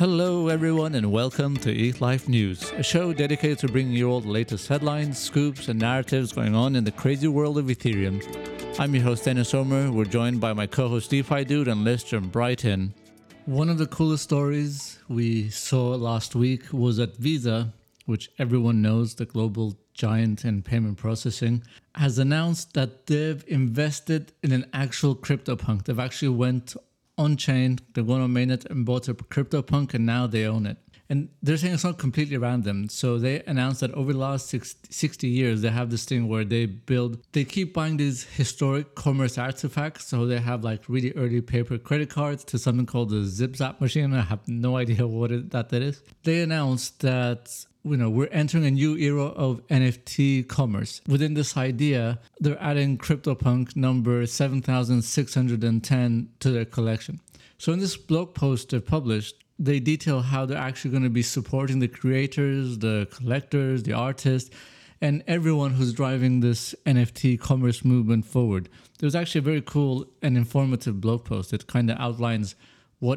Hello, everyone, and welcome to Eat Life News, a show dedicated to bringing you all the latest headlines, scoops, and narratives going on in the crazy world of Ethereum. I'm your host, Dennis Omer. We're joined by my co-host, DeFi Dude, and Liz from Brighton. One of the coolest stories we saw last week was that Visa, which everyone knows, the global giant in payment processing, has announced that they've invested in an actual CryptoPunk. They've actually went on-chain, they've gone on mainnet and bought a CryptoPunk, and now they own it. And they're saying it's not completely random. So they announced that over the last 60 years, they have this thing where they keep buying these historic commerce artifacts. So they have like really early paper credit cards to something called the Zip Zap machine. I have no idea what that is. They announced that we're entering a new era of NFT commerce. Within this idea, they're adding CryptoPunk number 7,610 to their collection. So in this blog post they published, they detail how they're actually going to be supporting the creators, the collectors, the artists, and everyone who's driving this NFT commerce movement forward. There's actually a very cool and informative blog post that kind of outlines what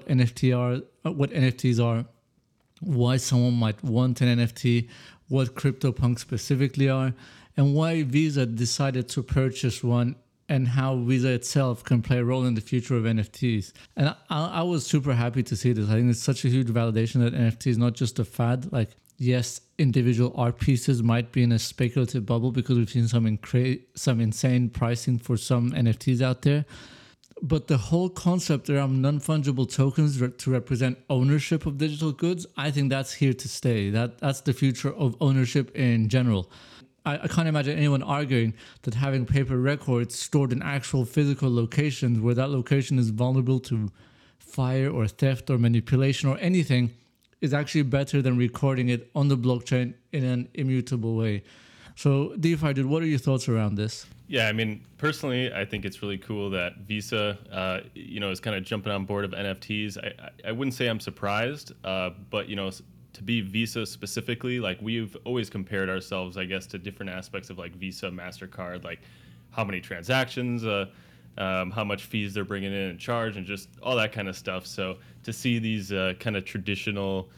NFTs are, why someone might want an NFT, what CryptoPunk specifically are, and why Visa decided to purchase one, and how Visa itself can play a role in the future of NFTs. And I was super happy to see this. I think it's such a huge validation that NFT is not just a fad. Like, yes, individual art pieces might be in a speculative bubble because we've seen some insane pricing for some NFTs out there. But the whole concept around non-fungible tokens to represent ownership of digital goods, I think that's here to stay. That's the future of ownership in general. I can't imagine anyone arguing that having paper records stored in actual physical locations where that location is vulnerable to fire or theft or manipulation or anything is actually better than recording it on the blockchain in an immutable way. So, DeFi, dude, what are your thoughts around this? Yeah, I mean, personally, I think it's really cool that Visa, is kind of jumping on board of NFTs. I wouldn't say I'm surprised, but, to be Visa specifically, like we've always compared ourselves, I guess, to different aspects of like Visa, MasterCard, like how many transactions, how much fees they're bringing in and charge, and just all that kind of stuff. So to see these kind of traditional,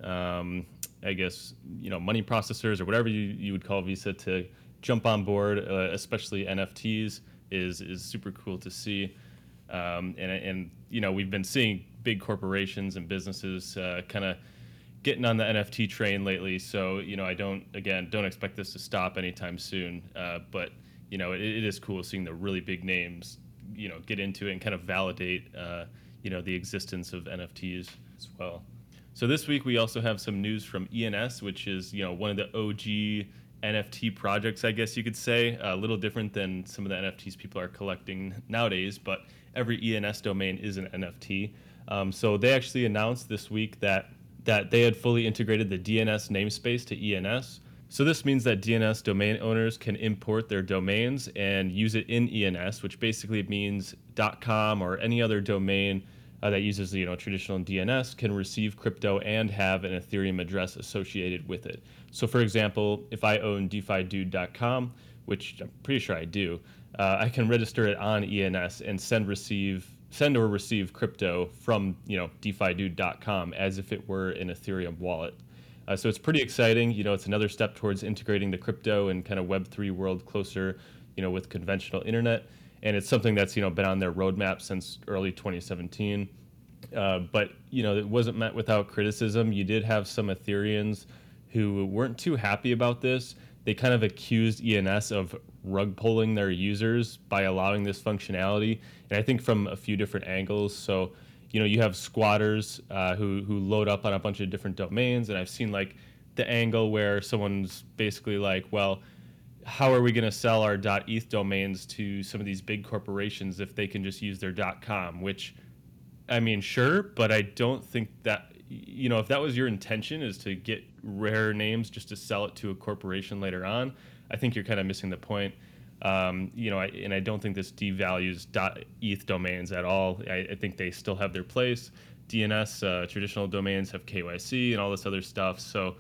I guess, money processors or whatever you would call Visa to jump on board, especially NFTs, is super cool to see. And we've been seeing big corporations and businesses kind of getting on the NFT train lately. So, I don't expect this to stop anytime soon. But, it is cool seeing the really big names, get into it and kind of validate, the existence of NFTs as well. So this week we also have some news from ENS, which is, one of the OG NFT projects, I guess you could say. A little different than some of the NFTs people are collecting nowadays, but every ENS domain is an NFT. So they actually announced this week that they had fully integrated the DNS namespace to ENS. So this means that DNS domain owners can import their domains and use it in ENS, which basically means .com or any other domain that uses traditional DNS can receive crypto and have an Ethereum address associated with it. So for example, if I own DeFiDude.com, which I'm pretty sure I do, I can register it on ENS and send or receive crypto from DeFiDude.com as if it were an Ethereum wallet. So it's pretty exciting. It's another step towards integrating the crypto and kind of Web3 world closer, with conventional internet. And it's something that's been on their roadmap since early 2017. But it wasn't met without criticism. You did have some Ethereans who weren't too happy about this. They kind of accused ENS of rug pulling their users by allowing this functionality, and I think from a few different angles. So, you have squatters who load up on a bunch of different domains, and I've seen like the angle where someone's basically like, well, how are we going to sell our .eth domains to some of these big corporations if they can just use their .com? Which, I mean, sure, but I don't think that, if that was your intention, is to get rare names just to sell it to a corporation later on, I think you're kind of missing the point. I don't think this devalues .eth domains at all. I think they still have their place. DNS, traditional domains have KYC and all this other stuff. So,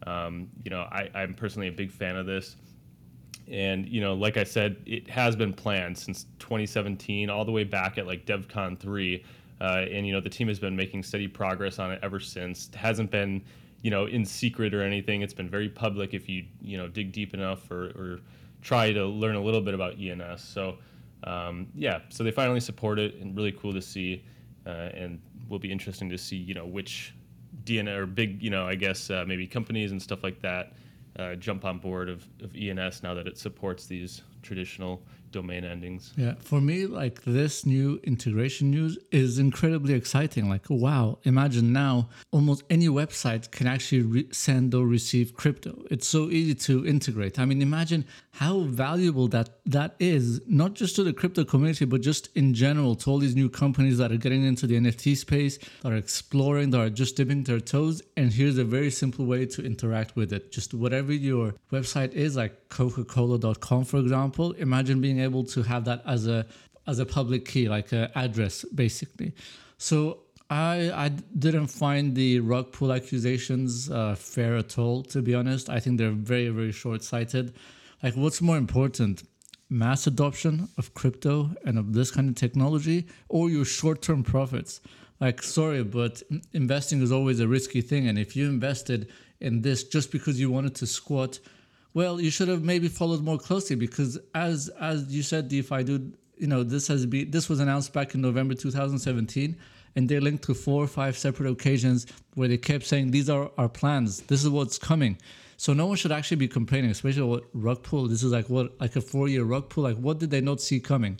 I'm personally a big fan of this. And, like I said, it has been planned since 2017, all the way back at like DevCon 3. And the team has been making steady progress on it ever since. It hasn't been in secret or anything. It's been very public if you dig deep enough or try to learn a little bit about ENS. So so they finally support it, and really cool to see, and will be interesting to see which DNS or big I guess maybe companies and stuff like that jump on board of ENS now that it supports these traditional domain endings. Yeah, for me, like, this new integration news is incredibly exciting. Like, wow, imagine now almost any website can actually send or receive crypto. It's so easy to integrate. I mean, imagine how valuable that is, not just to the crypto community, but just in general to all these new companies that are getting into the NFT space, that are exploring, that are just dipping their toes. And here's a very simple way to interact with it. Just whatever your website is, like coca-cola.com, for example, imagine being able to have that as a public key, like an address, basically. So I didn't find the rug pull accusations fair at all, to be honest. I think they're very, very short-sighted. Like, what's more important, mass adoption of crypto and of this kind of technology, or your short-term profits? Like, sorry, but investing is always a risky thing. And if you invested in this just because you wanted to squat, well, you should have maybe followed more closely, because as you said, DeFi dude, this was announced back in November 2017, and they linked to 4 or 5 separate occasions where they kept saying these are our plans, this is what's coming. So no one should actually be complaining, especially what rug pull. This is like a 4-year rug pull. Like, what did they not see coming?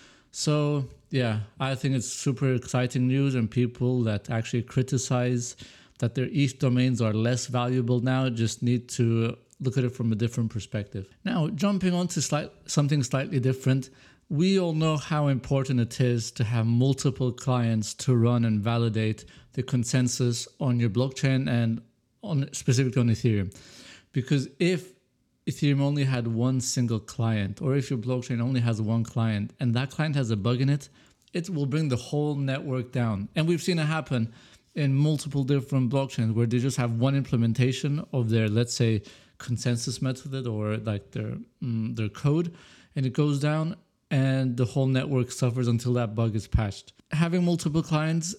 So yeah, I think it's super exciting news, and people that actually criticize that their ETH domains are less valuable now just need to look at it from a different perspective. Now, jumping on to something slightly different, we all know how important it is to have multiple clients to run and validate the consensus on your blockchain, and specifically on Ethereum. Because if Ethereum only had one single client, or if your blockchain only has one client and that client has a bug in it, it will bring the whole network down. And we've seen it happen in multiple different blockchains where they just have one implementation of their, let's say, consensus method or like their code, and it goes down and the whole network suffers until that bug is patched. Having multiple clients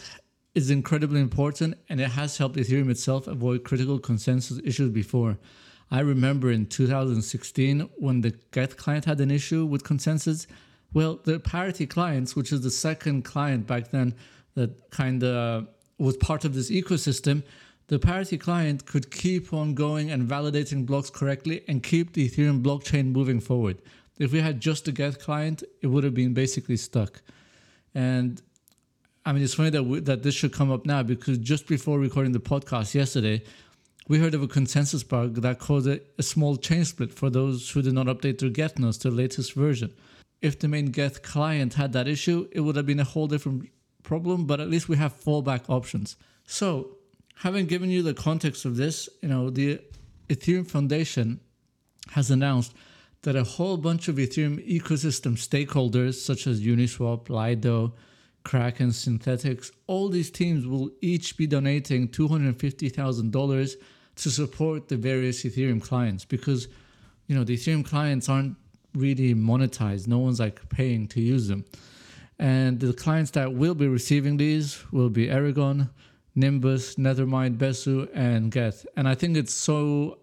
is incredibly important, and it has helped Ethereum itself avoid critical consensus issues before. I remember in 2016 when the Geth client had an issue with consensus. Well, the Parity clients, which is the second client back then that kind of was part of this ecosystem, the Parity client could keep on going and validating blocks correctly and keep the Ethereum blockchain moving forward. If we had just the Geth client, it would have been basically stuck. And I mean, it's funny that this should come up now, because just before recording the podcast yesterday, we heard of a consensus bug that caused a small chain split for those who did not update their Geth nodes to the latest version. If the main Geth client had that issue, it would have been a whole different problem, but at least we have fallback options. So, having given you the context of this, the Ethereum Foundation has announced that a whole bunch of Ethereum ecosystem stakeholders, such as Uniswap, Lido, Kraken, Synthetics, all these teams will each be donating $250,000 to support the various Ethereum clients, because, the Ethereum clients aren't really monetized. No one's like paying to use them. And the clients that will be receiving these will be Aragon, Nimbus, Nethermind, Besu, and Geth. And I think it's so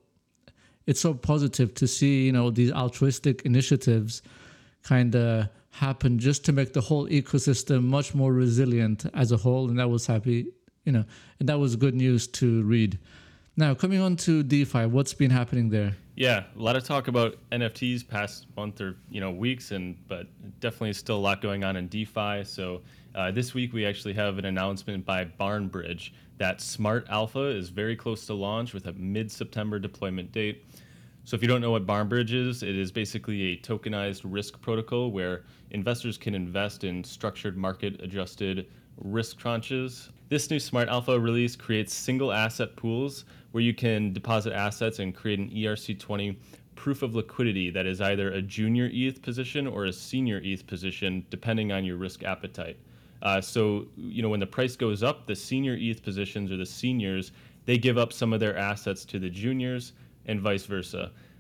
positive to see, these altruistic initiatives kind of happen just to make the whole ecosystem much more resilient as a whole. And that was and that was good news to read. Now, coming on to DeFi, what's been happening there? Yeah, a lot of talk about NFTs past month or weeks, but definitely still a lot going on in DeFi. So this week we actually have an announcement by Barnbridge that Smart Alpha is very close to launch with a mid-September deployment date. So if you don't know what Barnbridge is, it is basically a tokenized risk protocol where investors can invest in structured market-adjusted risk tranches. This new Smart Alpha release creates single asset pools where you can deposit assets and create an ERC20 proof of liquidity that is either a junior ETH position or a senior ETH position, depending on your risk appetite. So when the price goes up, the senior ETH positions or the seniors, they give up some of their assets to the juniors and vice versa.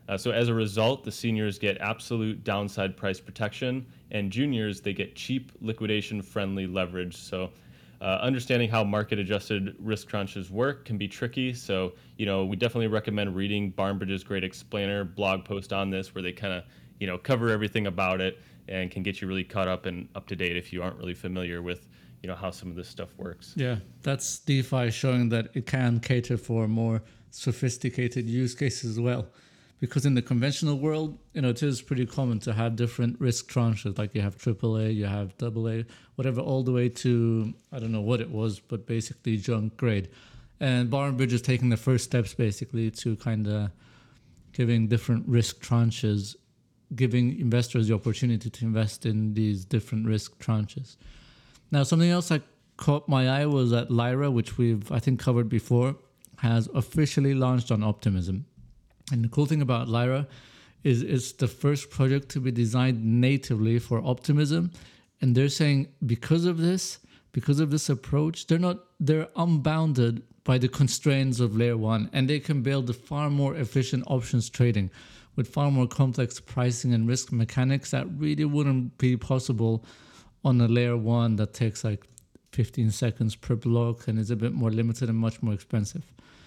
So as a result, the seniors get absolute downside price protection, and juniors, they get cheap, liquidation-friendly leverage. So understanding how market-adjusted risk tranches work can be tricky. So, we definitely recommend reading Barnbridge's great explainer blog post on this, where they kind of, cover everything about it and can get you really caught up and up to date if you aren't really familiar with, how some of this stuff works. Yeah, that's DeFi showing that it can cater for more sophisticated use cases as well. Because in the conventional world, it is pretty common to have different risk tranches. Like you have AAA, you have AA, whatever, all the way to, I don't know what it was, but basically junk grade. And Barnbridge is taking the first steps basically to kind of giving different risk tranches, giving investors the opportunity to invest in these different risk tranches. Now, something else that caught my eye was that Lyra, which we've, I think, covered before, has officially launched on Optimism. And the cool thing about Lyra is it's the first project to be designed natively for Optimism. And they're saying because of this approach, they're unbounded by the constraints of layer one, and they can build a far more efficient options trading with far more complex pricing and risk mechanics that really wouldn't be possible on a layer one that takes like 15 seconds per block and is a bit more limited and much more expensive.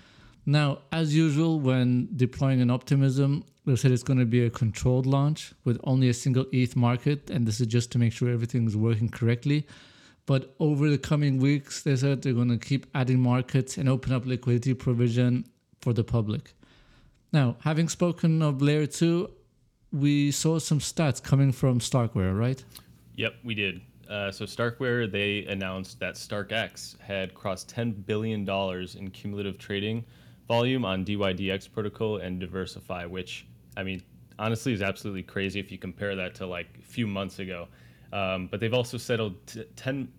Now, as usual, when deploying an Optimism, they said it's going to be a controlled launch with only a single ETH market, and this is just to make sure everything is working correctly. But over the coming weeks, they said they're going to keep adding markets and open up liquidity provision for the public. Now, having spoken of Layer 2, we saw some stats coming from Starkware, right? Yep, we did. So Starkware, they announced that StarkX had crossed $10 billion in cumulative trading volume on DYDX protocol and Diversify, which, I mean, honestly is absolutely crazy if you compare that to like a few months ago. But they've also settled 10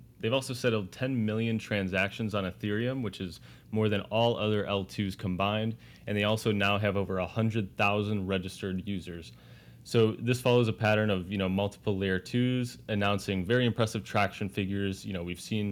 million transactions on Ethereum, which is more than all other L2s combined. And they also now have over 100,000 registered users. So this follows a pattern of, multiple layer twos announcing very impressive traction figures. We've seen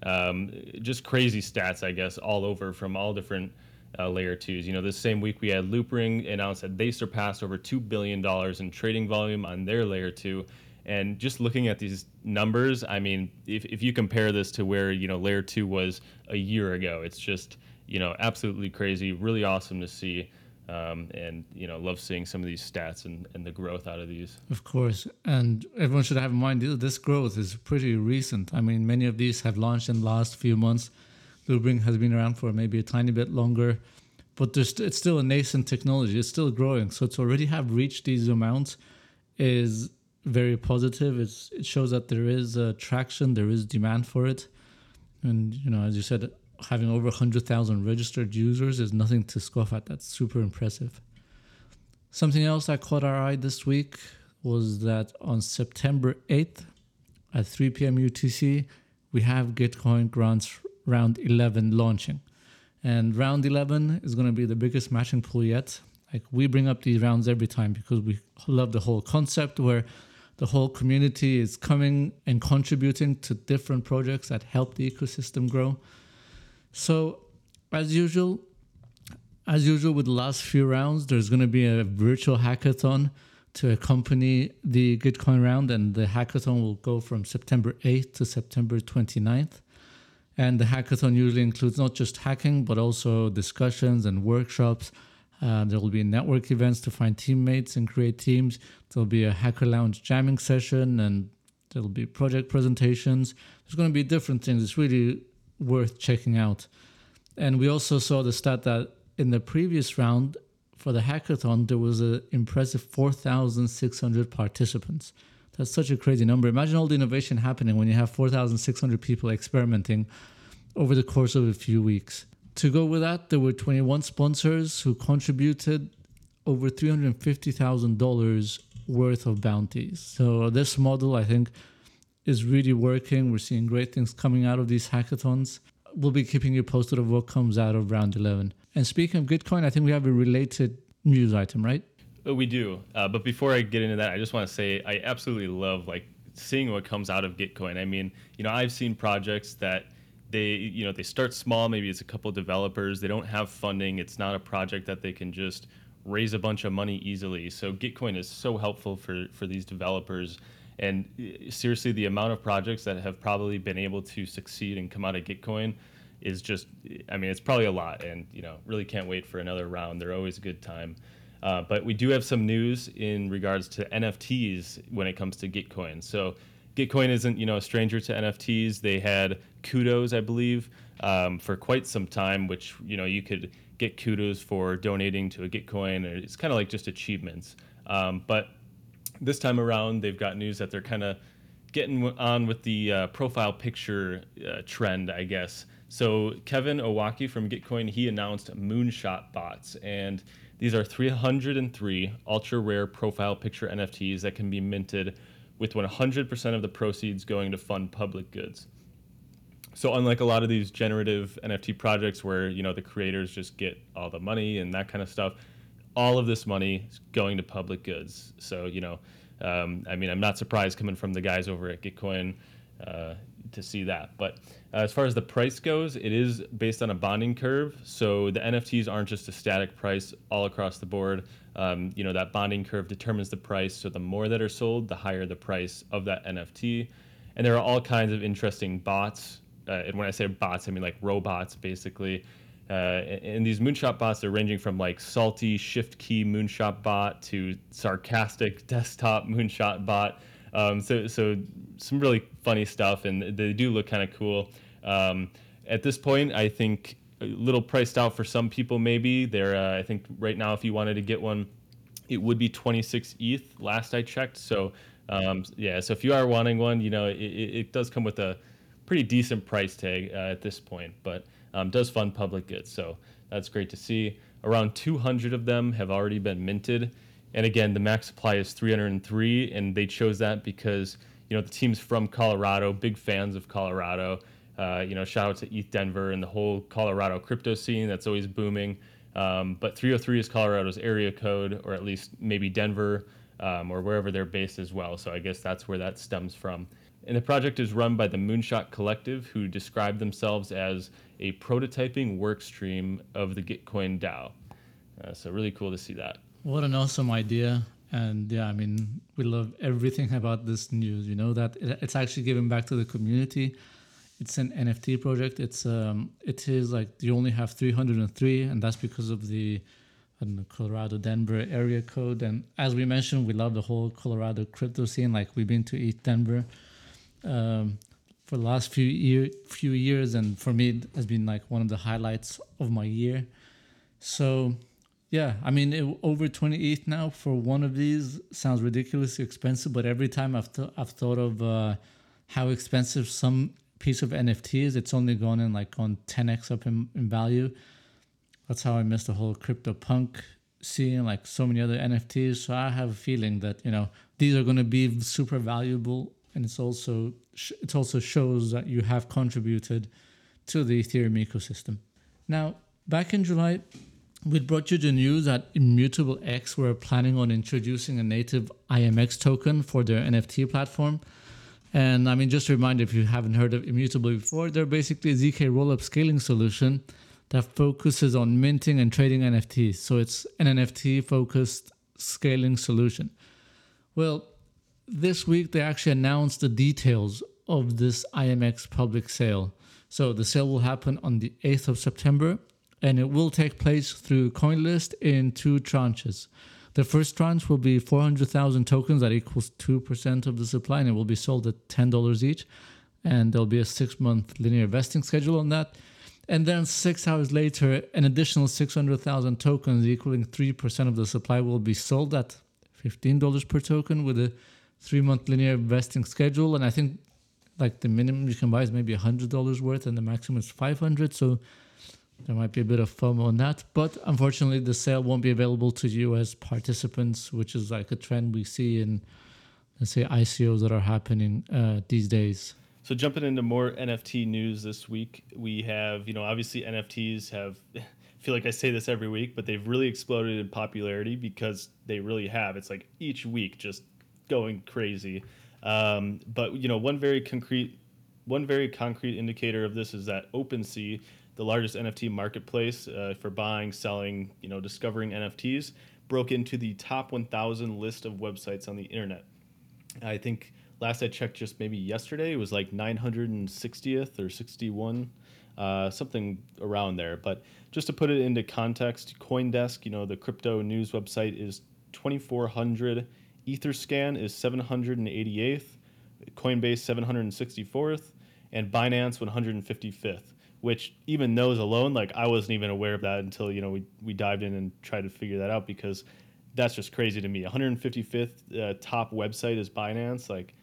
just crazy stats, I guess, all over from all different layer twos. This same week we had Loopring announce that they surpassed over $2 billion in trading volume on their layer two. And just looking at these numbers, I mean, if you compare this to where, layer two was a year ago, it's just, absolutely crazy, really awesome to see. And, love seeing some of these stats and the growth out of these. Of course. And everyone should have in mind this growth is pretty recent. I mean, many of these have launched in the last few months. Loopring has been around for maybe a tiny bit longer, but it's still a nascent technology. It's still growing. So to already have reached these amounts is very positive. It shows that there is traction, there is demand for it. And, as you said, having over 100,000 registered users is nothing to scoff at. That's super impressive. Something else that caught our eye this week was that on September 8th at 3 p.m. UTC, we have Gitcoin Grants Round 11 launching. And Round 11 is going to be the biggest matching pool yet. Like, we bring up these rounds every time because we love the whole concept where the whole community is coming and contributing to different projects that help the ecosystem grow. So, as usual with the last few rounds, there's going to be a virtual hackathon to accompany the Gitcoin round, and the hackathon will go from September 8th to September 29th. And the hackathon usually includes not just hacking, but also discussions and workshops. There will be network events to find teammates and create teams. There'll be a Hacker Lounge jamming session, and there'll be project presentations. There's going to be different things. It's really worth checking out. And we also saw the stat that in the previous round for the hackathon, there was an impressive 4,600 participants. That's such a crazy number. Imagine all the innovation happening when you have 4,600 people experimenting over the course of a few weeks. To go with that, there were 21 sponsors who contributed over $350,000 worth of bounties. So this model, I think, is really working. We're seeing great things coming out of these hackathons. We'll be keeping you posted of what comes out of round 11. And speaking of Gitcoin, I think we have a related news item, right? We do. But before I get into that, I just want to say I absolutely love seeing what comes out of Gitcoin. I mean, I've seen projects that they start small. Maybe it's a couple of developers. They don't have funding. It's not a project that they can just raise a bunch of money easily. So Gitcoin is so helpful for these developers. And seriously, the amount of projects that have probably been able to succeed and come out of Gitcoin is just, I mean, it's probably a lot. And, really can't wait for another round. They're always a good time. But we do have some news in regards to NFTs when it comes to Gitcoin. So Gitcoin isn't, a stranger to NFTs. They had kudos, I believe, for quite some time, which, you could get kudos for donating to a Gitcoin. It's kind of like just achievements. But this time around, they've got news that they're kind of getting on with the profile picture trend, I guess. So Kevin Owocki from Gitcoin, he announced Moonshot bots, and these are 303 ultra rare profile picture NFTs that can be minted with 100% of the proceeds going to fund public goods. So unlike a lot of these generative NFT projects where, the creators just get all the money and that kind of stuff, all of this money is going to public goods. So, I'm not surprised coming from the guys over at Gitcoin to see that. But as far as the price goes, it is based on a bonding curve. So the NFTs aren't just a static price all across the board. That bonding curve determines the price. So the more that are sold, the higher the price of that NFT. And there are all kinds of interesting bots. And when I say bots, I mean like robots, basically. And these moonshot bots are ranging from like salty shift key moonshot bot to sarcastic desktop moonshot bot. So some really funny stuff, and they do look kind of cool. At this point, I think a little priced out for some people. Maybe they're. I think right now, if you wanted to get one, it would be 26 ETH. Last I checked. So so if you are wanting one, it does come with a pretty decent price tag at this point, but does fund public goods. So that's great to see. Around 200 of them have already been minted. And again, the max supply is 303, and they chose that because, the team's from Colorado, big fans of Colorado. Shout out to ETH Denver and the whole Colorado crypto scene that's always booming. But 303 is Colorado's area code, or at least maybe Denver or wherever they're based as well. So I guess that's where that stems from. And the project is run by the Moonshot Collective, who describe themselves as a prototyping work stream of the Gitcoin DAO. So really cool to see that. What an awesome idea. And we love everything about this news, that it's actually given back to the community. It's an NFT project. It is like you only have 303, and that's because of the Colorado Denver area code. And as we mentioned, we love the whole Colorado crypto scene. Like we've been to ETH Denver for the last few years, and for me it has been like one of the highlights of my year. So over 20 ETH now for one of these sounds ridiculously expensive, but every time I've thought of how expensive some piece of NFT is, it's only gone in like on 10x up in value. That's how I miss the whole CryptoPunk scene, like so many other NFTs. So I have a feeling that these are going to be super valuable, and it also shows that you have contributed to the Ethereum ecosystem. Now, back in July, we brought you the news that Immutable X were planning on introducing a native IMX token for their NFT platform. And just a reminder, if you haven't heard of Immutable before, they're basically a ZK rollup scaling solution that focuses on minting and trading NFTs. So it's an NFT-focused scaling solution. Well, this week they actually announced the details of this IMX public sale. So the sale will happen on the 8th of September, and it will take place through CoinList in 2 tranches. The first tranche will be 400,000 tokens, that equals 2% of the supply, and it will be sold at $10 each. And there'll be a 6-month linear vesting schedule on that. And then 6 hours later, an additional 600,000 tokens equaling 3% of the supply will be sold at $15 per token with a 3-month linear vesting schedule. And I think like the minimum you can buy is maybe $100 worth and the maximum is $500. So there might be a bit of FOMO on that. But unfortunately, the sale won't be available to you as participants, which is like a trend we see in, let's say, ICOs that are happening these days. So jumping into more NFT news this week, we have, obviously NFTs have, I feel like I say this every week, but they've really exploded in popularity because they really have. It's like each week just going crazy. But, one very concrete indicator of this is that OpenSea, the largest NFT marketplace for buying, selling, discovering NFTs, broke into the top 1,000 list of websites on the internet. I think last I checked, just maybe yesterday, it was like 960th or 61, something around there. But just to put it into context, CoinDesk, the crypto news website, is 2,400. Etherscan is 788th. Coinbase 764th, and Binance 155th. Which even those alone, like I wasn't even aware of that until we dived in and tried to figure that out, because that's just crazy to me. 155th top website is Binance, like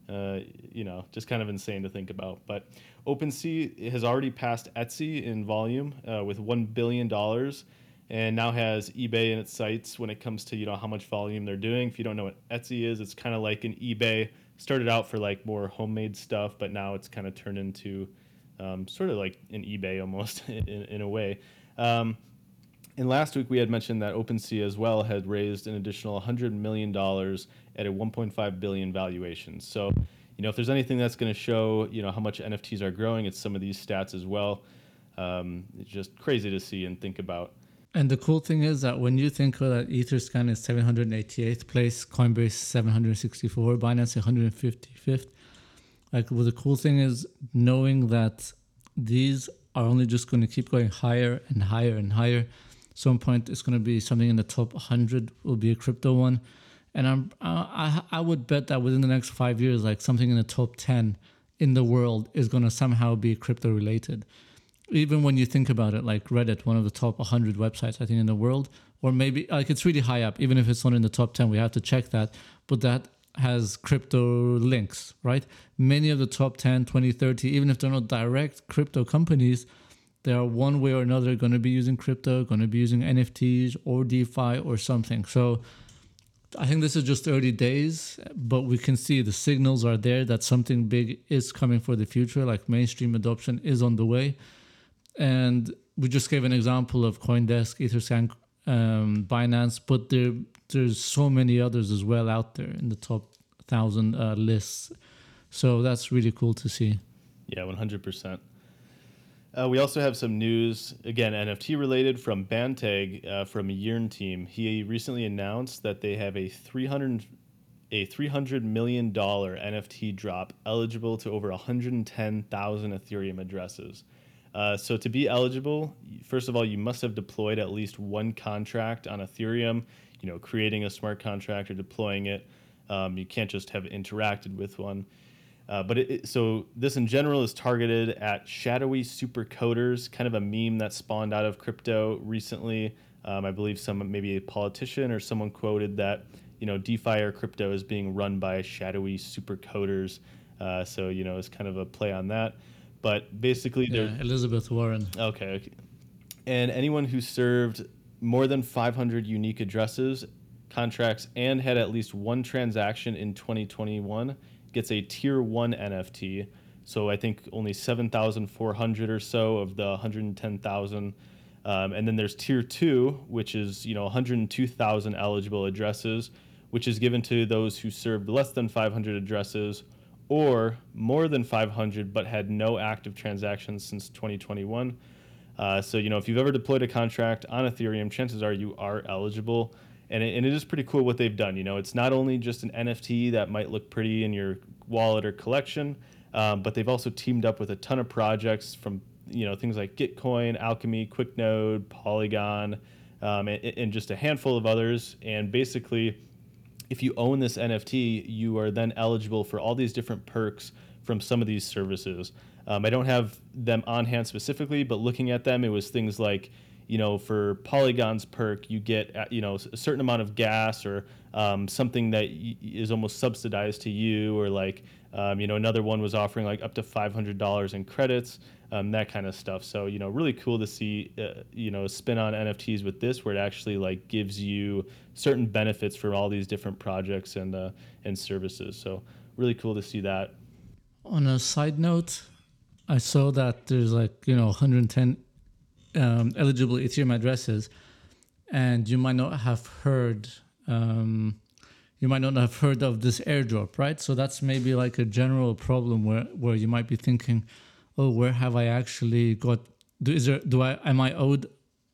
just kind of insane to think about. But OpenSea has already passed Etsy in volume with $1 billion, and now has eBay in its sights when it comes to how much volume they're doing. If you don't know what Etsy is, it's kind of like an eBay. Started out for like more homemade stuff, but now it's kind of turned into sort of like an eBay almost in a way. And last week we had mentioned that OpenSea as well had raised an additional $100 million at a 1.5 billion valuation. So, if there's anything that's going to show, how much NFTs are growing, it's some of these stats as well. It's just crazy to see and think about. And the cool thing is that when you think of that, Etherscan is 788th place, Coinbase 764, Binance 155th. The cool thing is knowing that these are only just going to keep going higher and higher and higher. Some point it's going to be something in the top 100 will be a crypto one. And I would bet that within the next 5 years, like something in the top 10 in the world is going to somehow be crypto related. Even when you think about it, like Reddit, one of the top 100 websites, I think, in the world, or maybe like it's really high up, even if it's not in the top 10, we have to check that. But that has crypto links, right? Many of the top 10, 20, 30, even if they're not direct crypto companies, they are one way or another going to be using crypto, going to be using NFTs or DeFi or something. So I think this is just early days, but we can see the signals are there that something big is coming for the future, like mainstream adoption is on the way. And we just gave an example of CoinDesk, Etherscan, Binance, but there's so many others as well out there in the top 1,000 lists. So that's really cool to see. Yeah, 100%. We also have some news, again, NFT related, from Banteg, from a Yearn team. He recently announced that they have a $300 million NFT drop eligible to over 110,000 Ethereum addresses. So to be eligible, first of all, you must have deployed at least one contract on Ethereum, creating a smart contract or deploying it. You can't just have interacted with one. So this in general is targeted at shadowy super coders, kind of a meme that spawned out of crypto recently. I believe maybe a politician or someone quoted that, DeFi or crypto is being run by shadowy super coders. So, it's kind of a play on that. But basically, Elizabeth Warren. Okay. And anyone who served more than 500 unique addresses, contracts, and had at least one transaction in 2021 gets a tier 1 NFT. So I think only 7,400 or so of the 110,000. And then there's tier 2, which is 102,000 eligible addresses, which is given to those who served less than 500 addresses or more than 500 but had no active transactions since 2021. So, if you've ever deployed a contract on Ethereum, chances are you are eligible. And it is pretty cool what they've done. It's not only just an NFT that might look pretty in your wallet or collection, but they've also teamed up with a ton of projects from, things like Gitcoin, Alchemy, QuickNode, Polygon, and just a handful of others. And basically, if you own this NFT, you are then eligible for all these different perks from some of these services. I don't have them on hand specifically, but looking at them, it was things like, for Polygon's perk, you get, a certain amount of gas or something that is almost subsidized to you, or like, another one was offering like up to $500 in credits, that kind of stuff. So, really cool to see, a spin on NFTs with this, where it actually like gives you certain benefits for all these different projects and services. So really cool to see that. On a side note, I saw that there's 110 eligible Ethereum addresses, and you might not have heard of this airdrop, right? So that's maybe like a general problem where you might be thinking, oh, where have I actually got? Am I owed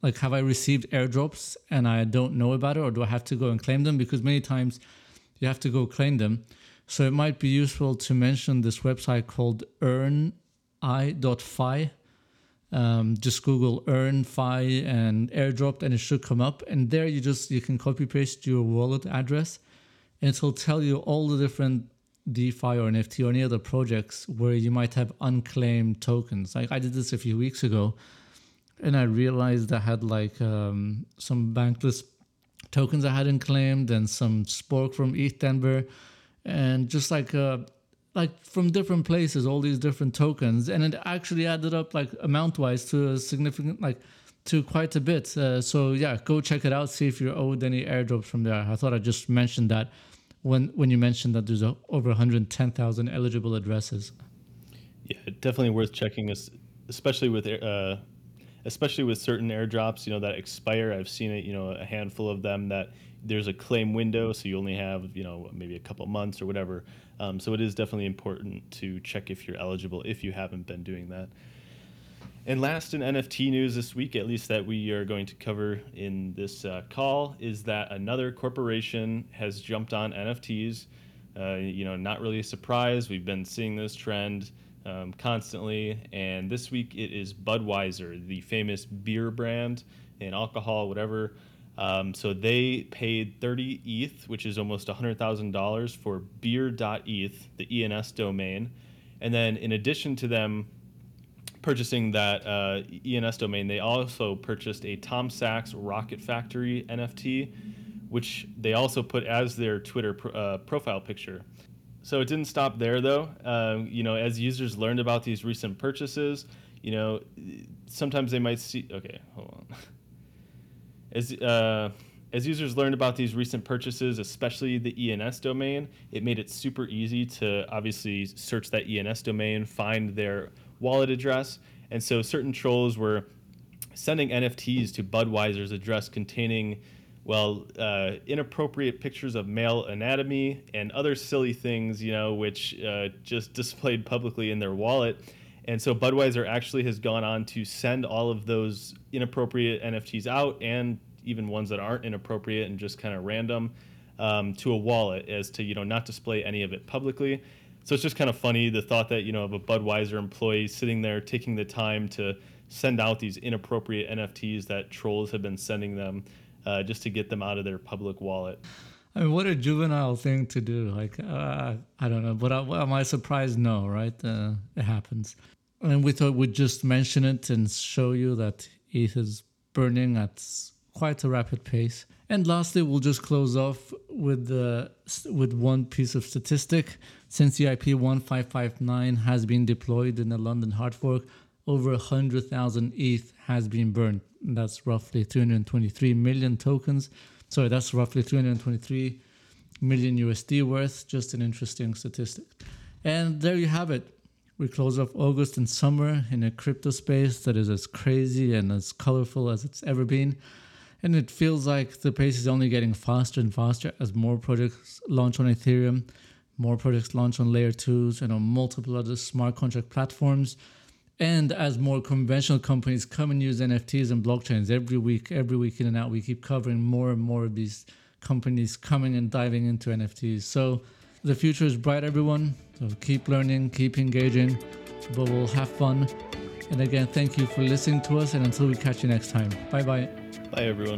like, have I received airdrops and I don't know about it, or do I have to go and claim them? Because many times you have to go claim them. So it might be useful to mention this website called earni.fi. Just Google earn.fi and airdropped, and it should come up. And there you can copy paste your wallet address, and it'll tell you all the different DeFi or NFT or any other projects where you might have unclaimed tokens. Like I did this a few weeks ago, and I realized I had like some Bankless tokens I hadn't claimed, and some Spork from ETH Denver, and just like from different places, all these different tokens, and it actually added up like amount-wise to a significant, like to quite a bit. So yeah, go check it out, see if you're owed any airdrops from there. I thought I'd just mention that when you mentioned that there's over 110,000 eligible addresses. Yeah, definitely worth checking, especially with certain airdrops, that expire. I've seen it, a handful of them that there's a claim window, so you only have, maybe a couple months or whatever. So it is definitely important to check if you're eligible if you haven't been doing that. And last in NFT news this week, at least that we are going to cover in this call, is that another corporation has jumped on NFTs. Not really a surprise. We've been seeing this trend constantly. And this week it is Budweiser, the famous beer brand and alcohol, whatever. So they paid 30 ETH, which is almost $100,000 for beer.eth, the ENS domain. And then in addition to them purchasing that ENS domain, they also purchased a Tom Sachs Rocket Factory NFT, which they also put as their Twitter profile picture. So it didn't stop there, though. As users learned about these recent purchases, sometimes they might see... Okay, hold on. As users learned about these recent purchases, especially the ENS domain, it made it super easy to obviously search that ENS domain, find their wallet address. And so certain trolls were sending NFTs to Budweiser's address containing, inappropriate pictures of male anatomy and other silly things, which just displayed publicly in their wallet. And so Budweiser actually has gone on to send all of those inappropriate NFTs out, and even ones that aren't inappropriate and just kind of random, to a wallet, as to, not display any of it publicly. So it's just kind of funny, the thought that, of a Budweiser employee sitting there taking the time to send out these inappropriate NFTs that trolls have been sending them just to get them out of their public wallet. I mean, what a juvenile thing to do. Like, I don't know, but am I surprised? No, right? It happens. And we thought we'd just mention it and show you that ETH is burning at quite a rapid pace. And lastly, we'll just close off with one piece of statistic. Since the IP 1559 has been deployed in the London hard fork, over 100,000 ETH has been burned. That's roughly 323 million tokens. Sorry, that's roughly 323 million USD worth. Just an interesting statistic. And there you have it. We close off August and summer in a crypto space that is as crazy and as colorful as it's ever been. And it feels like the pace is only getting faster and faster as more projects launch on Ethereum, more projects launch on Layer 2s and on multiple other smart contract platforms. And as more conventional companies come and use NFTs and blockchains every week in and out, we keep covering more and more of these companies coming and diving into NFTs. So the future is bright, everyone. So keep learning, keep engaging, but we'll have fun. And again, thank you for listening to us, and until we catch you next time. Bye-bye. Bye, everyone.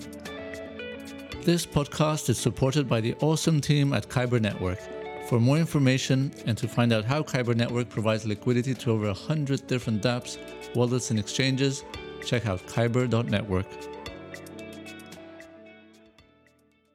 This podcast is supported by the awesome team at Kyber Network. For more information and to find out how Kyber Network provides liquidity to over 100 different dApps, wallets, and exchanges, check out kyber.network.